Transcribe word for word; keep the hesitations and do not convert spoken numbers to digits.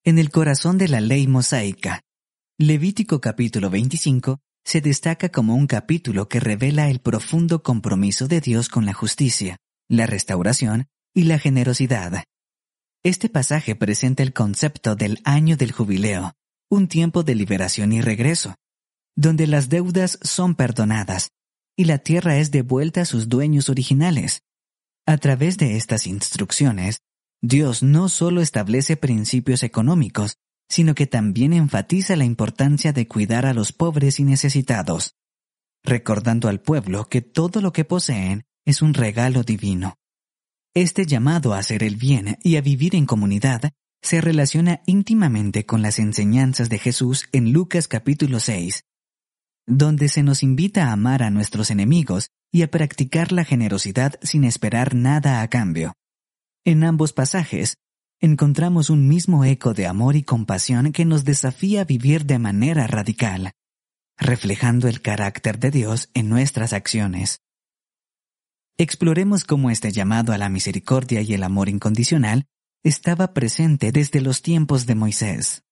en el corazón de la ley mosaica. Levítico capítulo veinticinco se destaca como un capítulo que revela el profundo compromiso de Dios con la justicia, la restauración y la generosidad. Este pasaje presenta el concepto del año del jubileo, un tiempo de liberación y regreso, donde las deudas son perdonadas y la tierra es devuelta a sus dueños originales. A través de estas instrucciones, Dios no solo establece principios económicos, sino que también enfatiza la importancia de cuidar a los pobres y necesitados, recordando al pueblo que todo lo que poseen es un regalo divino. Este llamado a hacer el bien y a vivir en comunidad se relaciona íntimamente con las enseñanzas de Jesús en Lucas capítulo seis, donde se nos invita a amar a nuestros enemigos y a practicar la generosidad sin esperar nada a cambio. En ambos pasajes, encontramos un mismo eco de amor y compasión que nos desafía a vivir de manera radical, reflejando el carácter de Dios en nuestras acciones. Exploremos cómo este llamado a la misericordia y el amor incondicional estaba presente desde los tiempos de Moisés.